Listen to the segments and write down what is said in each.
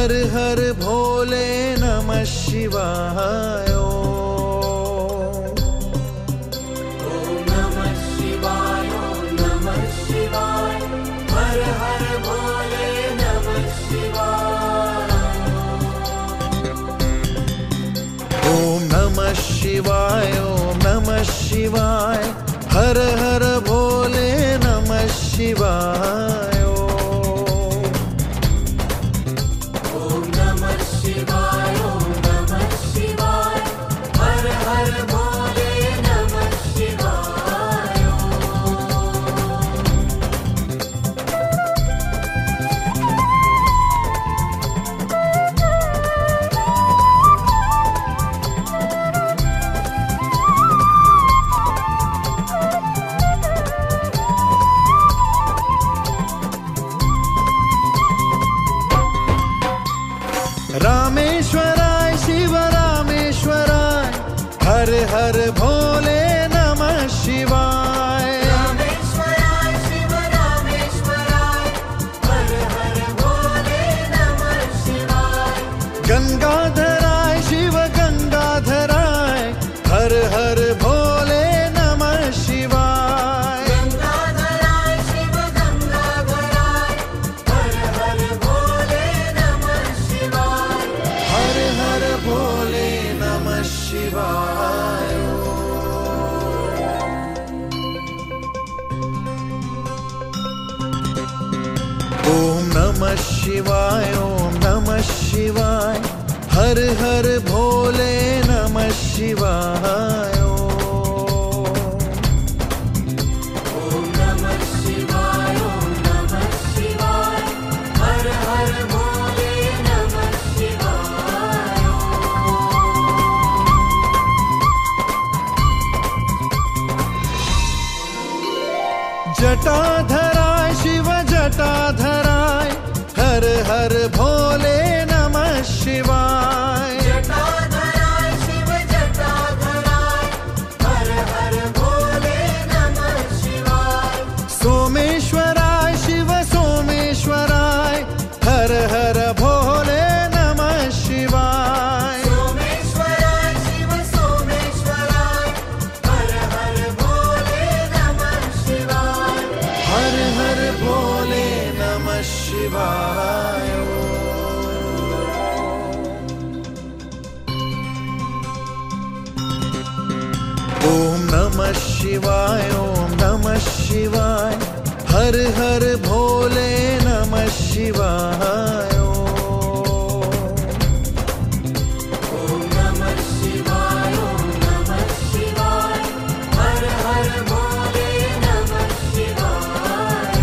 हर हर भोले नमः शिवाय। ओम नमः शिवाय, ओम नमः शिवाय, हर हर भोले नमः शिवाय। ओम नमः शिवाय, ओम नमः शिवाय, हर हर भोले नमः शिवाय। ओम नमः शिवाय, ओम नमः शिवाय, हर हर भोले नमः शिवाय। रामेश्वराय शिव रामेश्वराय, हर हर भोले नमः शिवाय। रामेश्वराय शिव रामेश्वराय, हर हर भोले नमः शिवाय। गंगाधराय शिव गंगाधराय, हर हर भोले नमः शिवाय। गंगाधराय शिव गंगाधराय, हर हर भोले नमः शिवाय। हर हर भोले नमः शिवाय। ओम नमः शिवाय, ओम नमः शिवाय, हर हर भोले नमः शिवाय। ओम नमः शिवाय, ओम नमः शिवाय, हर हर भोले नमः शिवाय। जटाधराय शिव जटाधराय, हर हर भोले नमः शिवाय। जटाधराय शिव जटाधराय, हर हर भोले नमः शिवाय। सोमेश्वराय शिव सोमेश्वराय, हर हर भोले नमः शिवाय। सोमेश्वराय शिव सोमेश्वराय, हर हर भोले नमः शिवाय। हर हर भोले नमः शिवाय। ओम नमः शिवाय, ओम नमः शिवाय, हर हर भोले नमः शिवाय। ओम नमः शिवाय, ओम नमः शिवाय, हर हर भोले नमः शिवाय।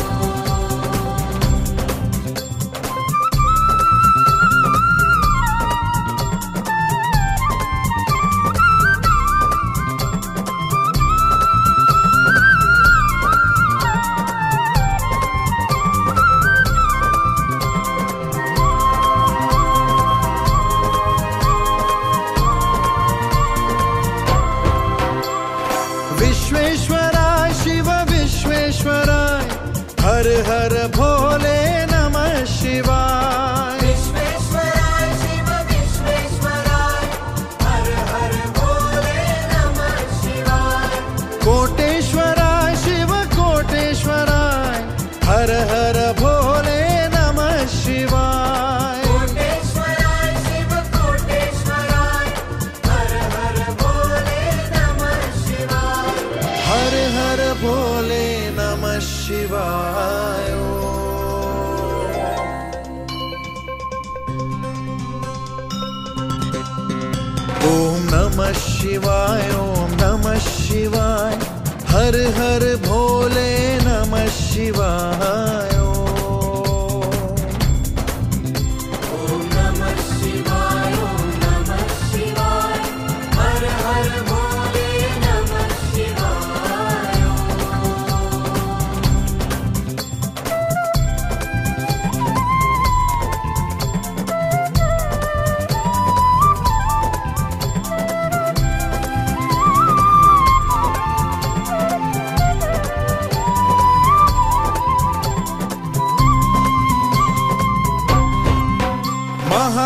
विश्वेश्वराय शिव विश्वेश्वराय, हर हर भोले नमः शिवाय। विश्वेश्वराय शिव विश्वेश्वराय, हर हर भोले नमः शिवाय। कोटेश्वराय शिव कोटेश्वराय, हर हर भोले नमः शिवाय। कोटेश्वराय शिव कोटेश्वराय, हर हर भोले नमः शिवाय। हर हर भोले नमः शिवाय। ओम नमः शिवाय, ओम नमः शिवाय, हर हर भोले नमः शिवाय। ओम नमः शिवाय, ओम नमः शिवाय, हर हर भोले नमः शिवाय।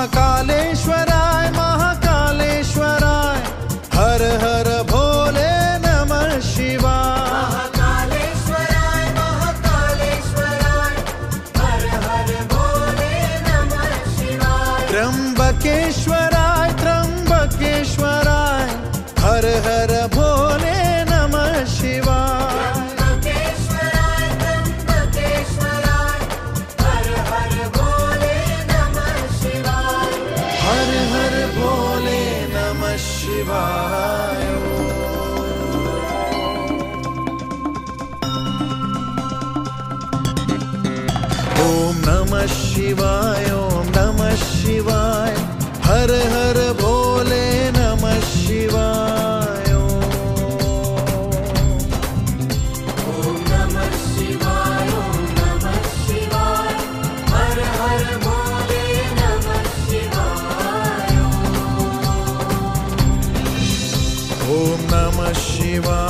महाकालेश्वराय महाकालेश्वराय हर हर भोले नमः शिवाय महाकालेश्वराय महाकालेश्वराय हर हर भोले नमः शिवाय त्र्यंबकेश्वराय त्र्यंबकेश्वराय हर हर भोले नमः शिवाय त्र्यंबकेश्वराय त्र्यंबकेश्वराय हर हर भोले नमः शिवाय हर हर भोले नमः शिवाय ओम नमः शिवाय ओम नमः शिवाय हर हर भोले नमः शिवाय ओम नमः शिवाय ओम नमः शिवाय हर हर भोले नमः शिवाय ओम नमः शिवाय